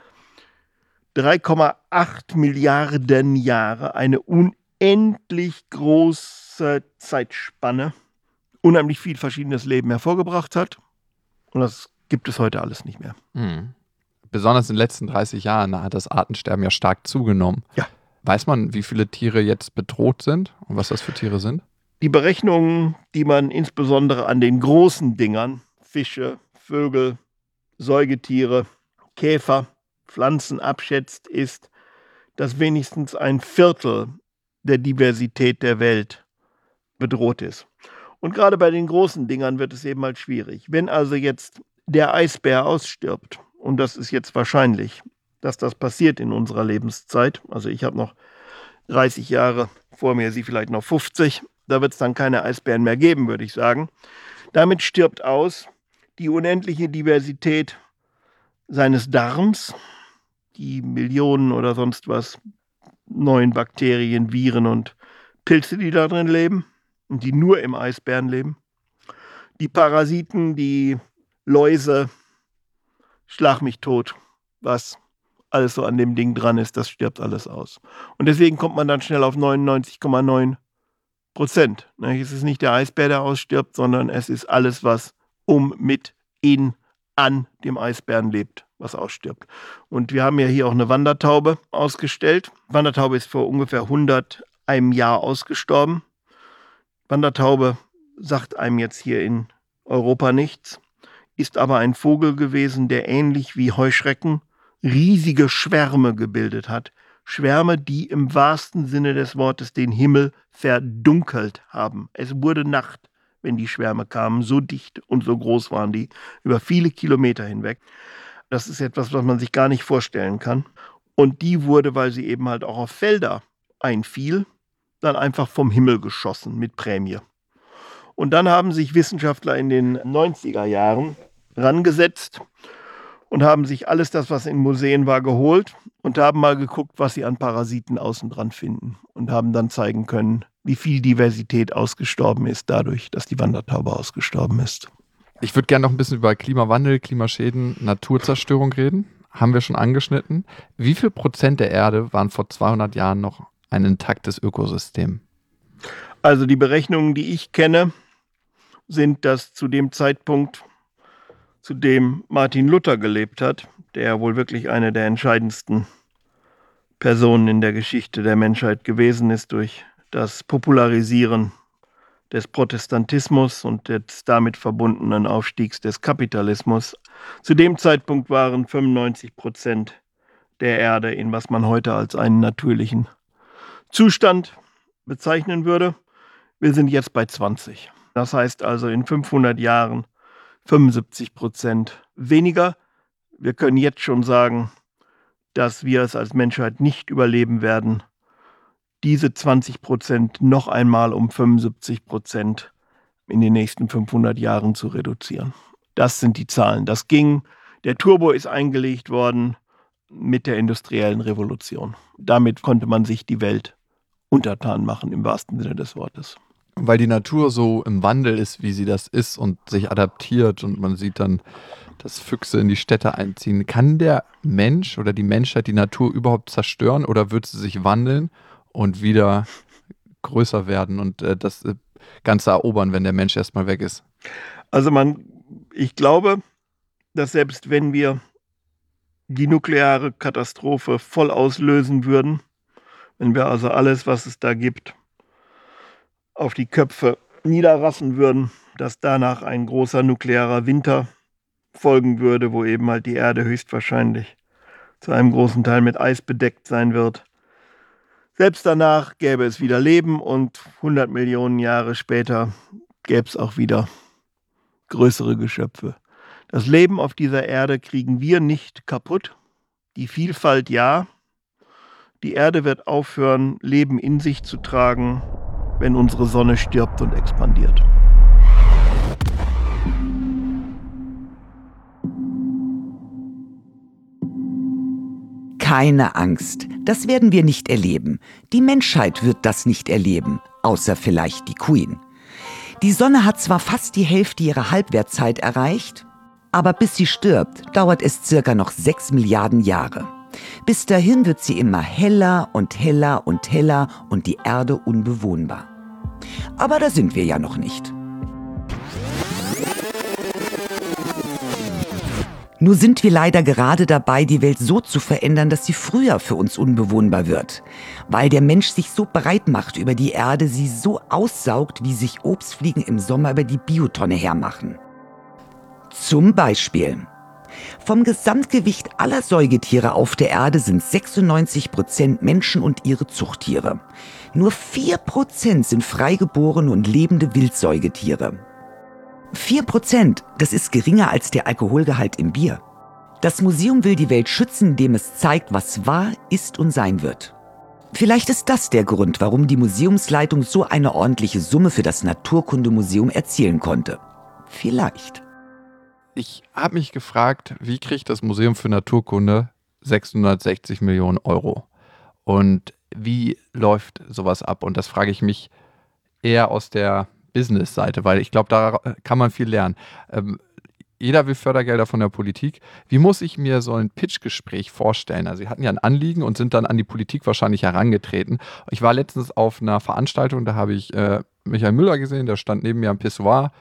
Speaker 2: 3,8 Milliarden Jahre eine unendlich große Zeitspanne, unheimlich viel verschiedenes Leben hervorgebracht hat. Und das gibt es heute alles nicht mehr.
Speaker 3: Besonders in den letzten 30 Jahren hat das Artensterben ja stark zugenommen.
Speaker 2: Ja.
Speaker 3: Weiß man, wie viele Tiere jetzt bedroht sind und was das für Tiere sind?
Speaker 2: Die Berechnungen, die man insbesondere an den großen Dingern, Fische, Vögel, Säugetiere, Käfer, Pflanzen abschätzt, ist, dass wenigstens 1/4 der Diversität der Welt bedroht ist. Und gerade bei den großen Dingern wird es eben halt schwierig. Wenn also jetzt der Eisbär ausstirbt, und das ist jetzt wahrscheinlich, dass das passiert in unserer Lebenszeit, also ich habe noch 30 Jahre vor mir, Sie vielleicht noch 50, da wird es dann keine Eisbären mehr geben, würde ich sagen. Damit stirbt aus die unendliche Diversität seines Darms, die Millionen oder sonst was neuen Bakterien, Viren und Pilze, die da drin leben und die nur im Eisbären leben. Die Parasiten, die Läuse, schlag mich tot, was alles so an dem Ding dran ist, das stirbt alles aus. Und deswegen kommt man dann schnell auf 99,9%. Es ist nicht der Eisbär, der ausstirbt, sondern es ist alles, was mit, in, an dem Eisbären lebt, was ausstirbt. Und wir haben ja hier auch eine Wandertaube ausgestellt. Wandertaube ist vor ungefähr 100 einem Jahr ausgestorben. Wandertaube sagt einem jetzt hier in Europa nichts, ist aber ein Vogel gewesen, der ähnlich wie Heuschrecken riesige Schwärme gebildet hat. Schwärme, die im wahrsten Sinne des Wortes den Himmel verdunkelt haben. Es wurde Nacht, wenn die Schwärme kamen. So dicht und so groß waren die, über viele Kilometer hinweg. Das ist etwas, was man sich gar nicht vorstellen kann. Und die wurde, weil sie eben halt auch auf Felder einfiel, dann einfach vom Himmel geschossen mit Prämie. Und dann haben sich Wissenschaftler in den 90er Jahren rangesetzt und haben sich alles das, was in Museen war, geholt und haben mal geguckt, was sie an Parasiten außen dran finden und haben dann zeigen können, wie viel Diversität ausgestorben ist dadurch, dass die Wandertaube ausgestorben ist.
Speaker 3: Ich würde gerne noch ein bisschen über Klimawandel, Klimaschäden, Naturzerstörung reden. Haben wir schon angeschnitten. Wie viel Prozent der Erde waren vor 200 Jahren noch ein intaktes Ökosystem?
Speaker 2: Also die Berechnungen, die ich kenne, sind, dass zu dem Zeitpunkt, zu dem Martin Luther gelebt hat, der wohl wirklich eine der entscheidendsten Personen in der Geschichte der Menschheit gewesen ist durch das Popularisieren des Protestantismus und des damit verbundenen Aufstiegs des Kapitalismus. Zu dem Zeitpunkt waren 95% der Erde in was man heute als einen natürlichen Zustand bezeichnen würde. Wir sind jetzt bei 20. Das heißt also in 500 Jahren 75% weniger. Wir können jetzt schon sagen, dass wir es als Menschheit nicht überleben werden, diese 20% noch einmal um 75% in den nächsten 500 Jahren zu reduzieren. Das sind die Zahlen. Das ging. Der Turbo ist eingelegt worden mit der industriellen Revolution. Damit konnte man sich die Welt untertan machen, im wahrsten Sinne des Wortes.
Speaker 3: Weil die Natur so im Wandel ist, wie sie das ist und sich adaptiert und man sieht dann, dass Füchse in die Städte einziehen. Kann der Mensch oder die Menschheit die Natur überhaupt zerstören oder wird sie sich wandeln und wieder größer werden und das Ganze erobern, wenn der Mensch erstmal weg ist?
Speaker 2: Also ich glaube, dass selbst wenn wir die nukleare Katastrophe voll auslösen würden, wenn wir also alles, was es da gibt, auf die Köpfe niederrassen würden, dass danach ein großer nuklearer Winter folgen würde, wo eben halt die Erde höchstwahrscheinlich zu einem großen Teil mit Eis bedeckt sein wird. Selbst danach gäbe es wieder Leben und 100 Millionen Jahre später gäbe es auch wieder größere Geschöpfe. Das Leben auf dieser Erde kriegen wir nicht kaputt. Die Vielfalt ja. Die Erde wird aufhören, Leben in sich zu tragen, wenn unsere Sonne stirbt und expandiert.
Speaker 1: Keine Angst, das werden wir nicht erleben. Die Menschheit wird das nicht erleben, außer vielleicht die Queen. Die Sonne hat zwar fast die Hälfte ihrer Halbwertszeit erreicht, aber bis sie stirbt, dauert es circa noch 6 Milliarden Jahre. Bis dahin wird sie immer heller und heller und heller und die Erde unbewohnbar. Aber da sind wir ja noch nicht. Nur sind wir leider gerade dabei, die Welt so zu verändern, dass sie früher für uns unbewohnbar wird. Weil der Mensch sich so breit macht über die Erde, sie so aussaugt, wie sich Obstfliegen im Sommer über die Biotonne hermachen. Zum Beispiel: Vom Gesamtgewicht aller Säugetiere auf der Erde sind 96% Menschen und ihre Zuchttiere. Nur 4% sind freigeborene und lebende Wildsäugetiere. 4%, das ist geringer als der Alkoholgehalt im Bier. Das Museum will die Welt schützen, indem es zeigt, was war, ist und sein wird. Vielleicht ist das der Grund, warum die Museumsleitung so eine ordentliche Summe für das Naturkundemuseum erzielen konnte. Vielleicht.
Speaker 3: Ich habe mich gefragt, wie kriegt das Museum für Naturkunde 660 Millionen Euro? Und wie läuft sowas ab? Und das frage ich mich eher aus der Business-Seite, weil ich glaube, da kann man viel lernen. Jeder will Fördergelder von der Politik. Wie muss ich mir so ein Pitch-Gespräch vorstellen? Also Sie hatten ja ein Anliegen und sind dann an die Politik wahrscheinlich herangetreten. Ich war letztens auf einer Veranstaltung, da habe ich Michael Müller gesehen, der stand neben mir am Pissoir.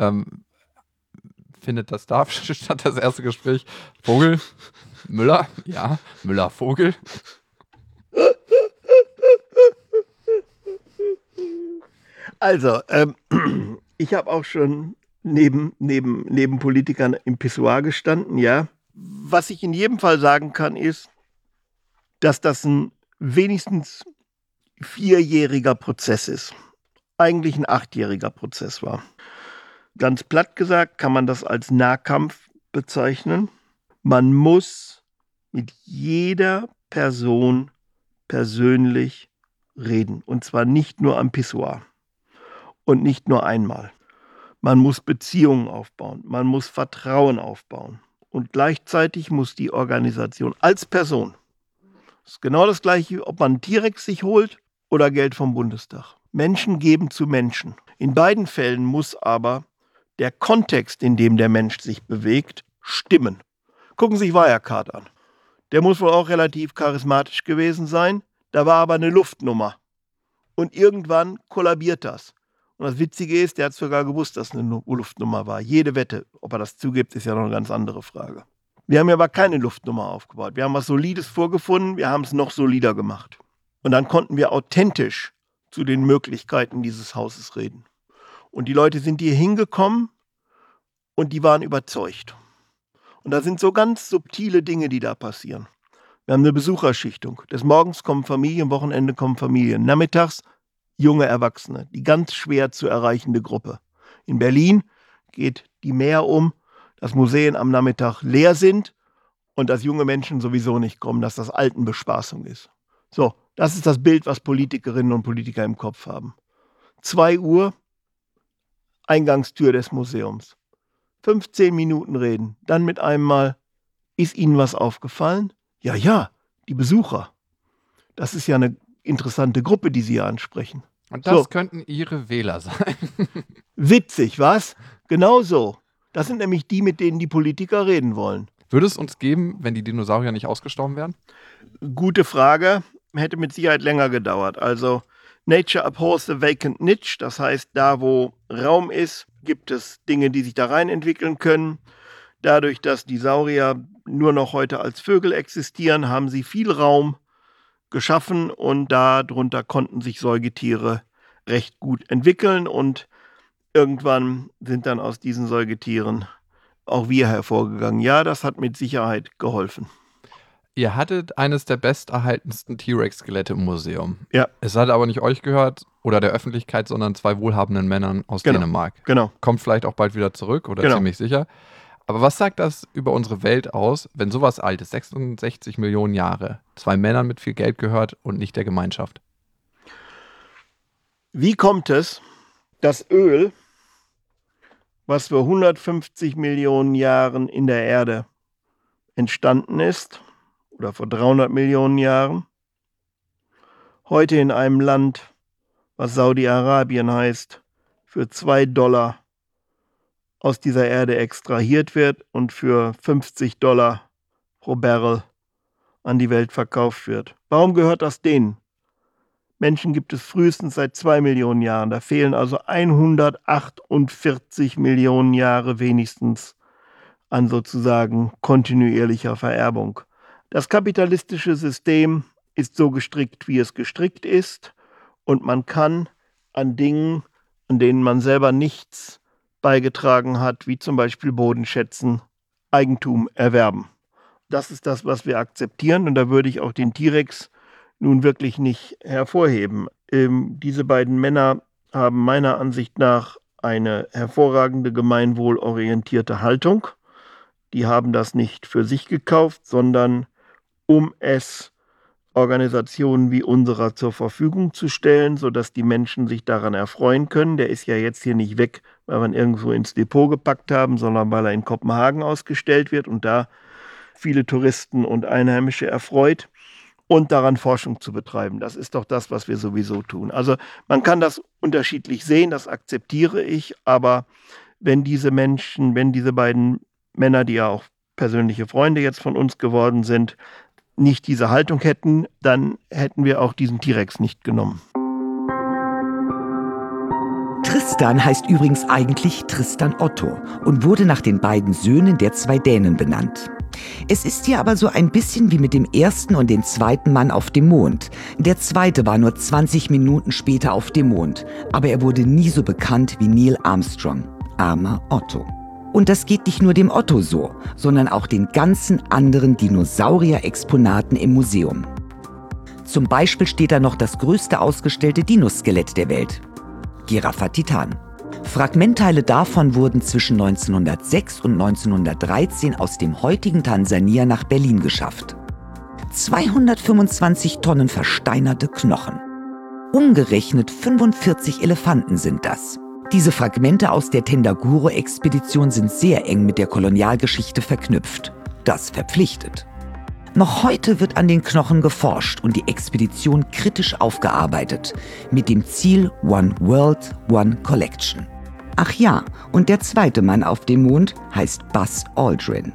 Speaker 3: Findet das da? Stand das erste Gespräch. Vogel? Müller? Ja, Müller, Vogel.
Speaker 2: Also, ich habe auch schon neben Politikern im Pissoir gestanden, ja. Was ich in jedem Fall sagen kann, ist, dass das ein wenigstens 4-jähriger Prozess ist. Eigentlich ein 8-jähriger Prozess war. Ganz platt gesagt kann man das als Nahkampf bezeichnen. Man muss mit jeder Person persönlich reden. Und zwar nicht nur am Pissoir. Und nicht nur einmal. Man muss Beziehungen aufbauen. Man muss Vertrauen aufbauen. Und gleichzeitig muss die Organisation als Person, das ist genau das Gleiche, ob man einen T-Rex sich holt oder Geld vom Bundestag. Menschen geben zu Menschen. In beiden Fällen muss aber der Kontext, in dem der Mensch sich bewegt, stimmen. Gucken Sie sich Wirecard an. Der muss wohl auch relativ charismatisch gewesen sein. Da war aber eine Luftnummer. Und irgendwann kollabiert das. Und das Witzige ist, der hat sogar gewusst, dass eine Luftnummer war. Jede Wette, ob er das zugibt, ist ja noch eine ganz andere Frage. Wir haben ja aber keine Luftnummer aufgebaut. Wir haben was Solides vorgefunden, wir haben es noch solider gemacht. Und dann konnten wir authentisch zu den Möglichkeiten dieses Hauses reden. Und die Leute sind hier hingekommen und die waren überzeugt. Und da sind so ganz subtile Dinge, die da passieren. Wir haben eine Besucherschichtung. Des Morgens kommen Familien, Wochenende kommen Familien. Nachmittags junge Erwachsene, die ganz schwer zu erreichende Gruppe. In Berlin geht die mehr um, dass Museen am Nachmittag leer sind und dass junge Menschen sowieso nicht kommen, dass das Altenbespaßung ist. So, das ist das Bild, was Politikerinnen und Politiker im Kopf haben. 2 Uhr, Eingangstür des Museums. 15 Minuten reden, dann mit einem Mal, ist Ihnen was aufgefallen? Ja, die Besucher. Das ist ja eine interessante Gruppe, die Sie hier ansprechen.
Speaker 3: Und das könnten Ihre Wähler sein.
Speaker 2: Witzig, was? Genau so. Das sind nämlich die, mit denen die Politiker reden wollen.
Speaker 3: Würde es uns geben, wenn die Dinosaurier nicht ausgestorben wären?
Speaker 2: Gute Frage. Hätte mit Sicherheit länger gedauert. Also Nature abhors the vacant niche. Das heißt, da wo Raum ist, gibt es Dinge, die sich da rein entwickeln können. Dadurch, dass die Saurier nur noch heute als Vögel existieren, haben sie viel Raum geschaffen und darunter konnten sich Säugetiere recht gut entwickeln und irgendwann sind dann aus diesen Säugetieren auch wir hervorgegangen. Ja, das hat mit Sicherheit geholfen.
Speaker 3: Ihr hattet eines der besterhaltensten T-Rex-Skelette im Museum.
Speaker 2: Ja.
Speaker 3: Es hat aber nicht euch gehört oder der Öffentlichkeit, sondern 2 wohlhabenden Männern aus Dänemark.
Speaker 2: Genau.
Speaker 3: Kommt vielleicht auch bald wieder zurück oder ziemlich sicher. Aber was sagt das über unsere Welt aus, wenn sowas Altes, 66 Millionen Jahre, 2 Männern mit viel Geld gehört und nicht der Gemeinschaft?
Speaker 2: Wie kommt es, dass Öl, was vor 150 Millionen Jahren in der Erde entstanden ist, oder vor 300 Millionen Jahren, heute in einem Land, was Saudi-Arabien heißt, für $2 aus dieser Erde extrahiert wird und für $50 pro Barrel an die Welt verkauft wird? Warum gehört das denen? Menschen gibt es frühestens seit 2 Millionen Jahren. Da fehlen also 148 Millionen Jahre wenigstens an sozusagen kontinuierlicher Vererbung. Das kapitalistische System ist so gestrickt, wie es gestrickt ist. Und man kann an Dingen, an denen man selber nichts beigetragen hat, wie zum Beispiel Bodenschätzen, Eigentum erwerben. Das ist das, was wir akzeptieren. Und da würde ich auch den T-Rex nun wirklich nicht hervorheben. Diese beiden Männer haben meiner Ansicht nach eine hervorragende gemeinwohlorientierte Haltung. Die haben das nicht für sich gekauft, sondern um es Organisationen wie unserer zur Verfügung zu stellen, sodass die Menschen sich daran erfreuen können. Der ist ja jetzt hier nicht weg, weil wir ihn irgendwo ins Depot gepackt haben, sondern weil er in Kopenhagen ausgestellt wird und da viele Touristen und Einheimische erfreut. Und daran Forschung zu betreiben. Das ist doch das, was wir sowieso tun. Also man kann das unterschiedlich sehen, das akzeptiere ich, aber wenn diese Menschen, wenn diese beiden Männer, die ja auch persönliche Freunde jetzt von uns geworden sind, nicht diese Haltung hätten, dann hätten wir auch diesen T-Rex nicht genommen.
Speaker 1: Tristan heißt übrigens eigentlich Tristan Otto und wurde nach den beiden Söhnen der 2 Dänen benannt. Es ist hier aber so ein bisschen wie mit dem ersten und dem zweiten Mann auf dem Mond. Der zweite war nur 20 Minuten später auf dem Mond, aber er wurde nie so bekannt wie Neil Armstrong. Armer Otto. Und das geht nicht nur dem Otto so, sondern auch den ganzen anderen Dinosaurier-Exponaten im Museum. Zum Beispiel steht da noch das größte ausgestellte Dinoskelett der Welt, Giraffa titan. Fragmentteile davon wurden zwischen 1906 und 1913 aus dem heutigen Tansania nach Berlin geschafft. 225 Tonnen versteinerte Knochen. Umgerechnet 45 Elefanten sind das. Diese Fragmente aus der Tendaguro-Expedition sind sehr eng mit der Kolonialgeschichte verknüpft. Das verpflichtet. Noch heute wird an den Knochen geforscht und die Expedition kritisch aufgearbeitet, mit dem Ziel One World, One Collection. Ach ja, und der zweite Mann auf dem Mond heißt Buzz Aldrin.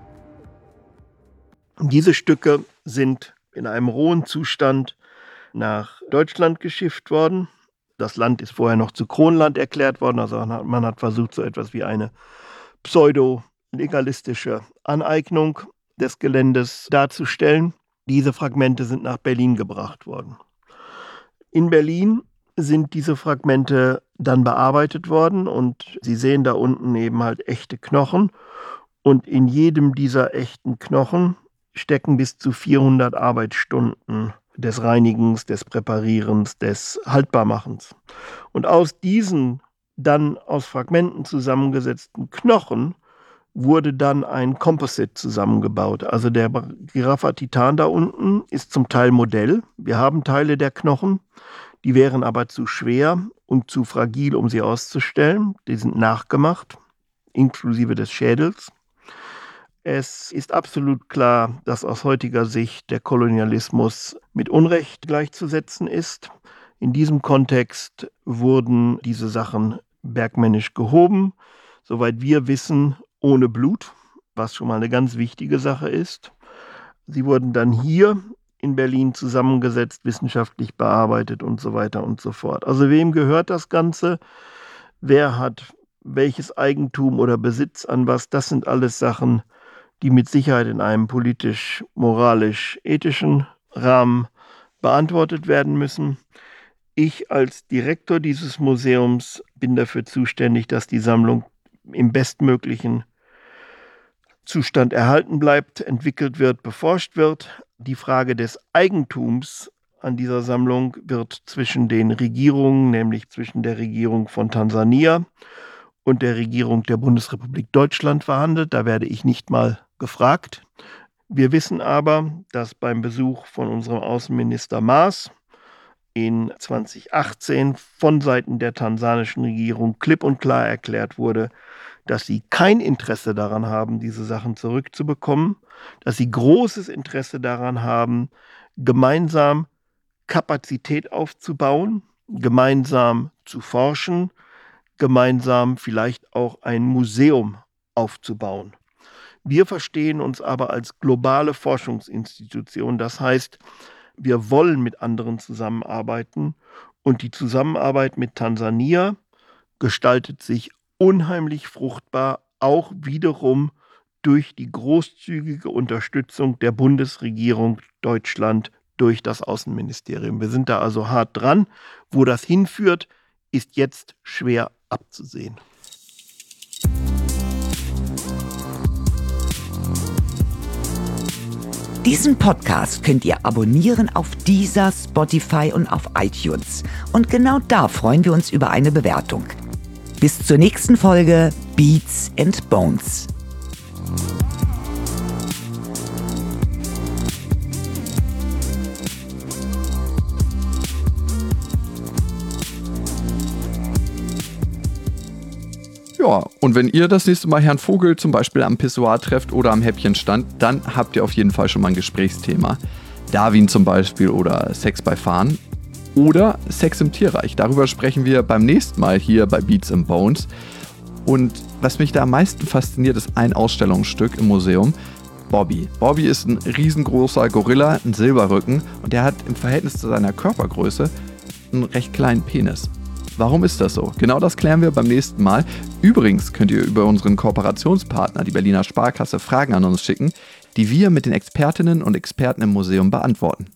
Speaker 2: Diese Stücke sind in einem rohen Zustand nach Deutschland geschifft worden. Das Land ist vorher noch zu Kronland erklärt worden, also man hat versucht, so etwas wie eine pseudo-legalistische Aneignung des Geländes darzustellen. Diese Fragmente sind nach Berlin gebracht worden. In Berlin sind diese Fragmente dann bearbeitet worden und Sie sehen da unten eben halt echte Knochen und in jedem dieser echten Knochen stecken bis zu 400 Arbeitsstunden des Reinigens, des Präparierens, des Haltbarmachens. Und aus diesen dann aus Fragmenten zusammengesetzten Knochen wurde dann ein Composite zusammengebaut. Also der Giraffa Titan da unten ist zum Teil Modell. Wir haben Teile der Knochen, die wären aber zu schwer und zu fragil, um sie auszustellen. Die sind nachgemacht, inklusive des Schädels. Es ist absolut klar, dass aus heutiger Sicht der Kolonialismus mit Unrecht gleichzusetzen ist. In diesem Kontext wurden diese Sachen bergmännisch gehoben, soweit wir wissen, ohne Blut, was schon mal eine ganz wichtige Sache ist. Sie wurden dann hier in Berlin zusammengesetzt, wissenschaftlich bearbeitet und so weiter und so fort. Also wem gehört das Ganze? Wer hat welches Eigentum oder Besitz an was? Das sind alles Sachen, die mit Sicherheit in einem politisch, moralisch, ethischen Rahmen beantwortet werden müssen. Ich als Direktor dieses Museums bin dafür zuständig, dass die Sammlung im bestmöglichen Zustand erhalten bleibt, entwickelt wird, beforscht wird. Die Frage des Eigentums an dieser Sammlung wird zwischen den Regierungen, nämlich zwischen der Regierung von Tansania und der Regierung der Bundesrepublik Deutschland verhandelt. Da werde ich nicht mal gefragt. Wir wissen aber, dass beim Besuch von unserem Außenminister Maas in 2018 von Seiten der tansanischen Regierung klipp und klar erklärt wurde, dass sie kein Interesse daran haben, diese Sachen zurückzubekommen, dass sie großes Interesse daran haben, gemeinsam Kapazität aufzubauen, gemeinsam zu forschen, gemeinsam vielleicht auch ein Museum aufzubauen. Wir verstehen uns aber als globale Forschungsinstitution. Das heißt, wir wollen mit anderen zusammenarbeiten und die Zusammenarbeit mit Tansania gestaltet sich unheimlich fruchtbar, auch wiederum durch die großzügige Unterstützung der Bundesregierung Deutschland durch das Außenministerium. Wir sind da also hart dran. Wo das hinführt, ist jetzt schwer abzusehen.
Speaker 1: Diesen Podcast könnt ihr abonnieren auf Deezer, Spotify und auf iTunes. Und genau da freuen wir uns über eine Bewertung. Bis zur nächsten Folge Beats and Bones.
Speaker 3: Ja, und wenn ihr das nächste Mal Herrn Vogel zum Beispiel am Pissoir trefft oder am Häppchenstand, dann habt ihr auf jeden Fall schon mal ein Gesprächsthema. Darwin zum Beispiel oder Sex bei Fahren oder Sex im Tierreich. Darüber sprechen wir beim nächsten Mal hier bei Beats and Bones. Und was mich da am meisten fasziniert, ist ein Ausstellungsstück im Museum. Bobby. Bobby ist ein riesengroßer Gorilla, ein Silberrücken und der hat im Verhältnis zu seiner Körpergröße einen recht kleinen Penis. Warum ist das so? Genau das klären wir beim nächsten Mal. Übrigens könnt ihr über unseren Kooperationspartner, die Berliner Sparkasse, Fragen an uns schicken, die wir mit den Expertinnen und Experten im Museum beantworten.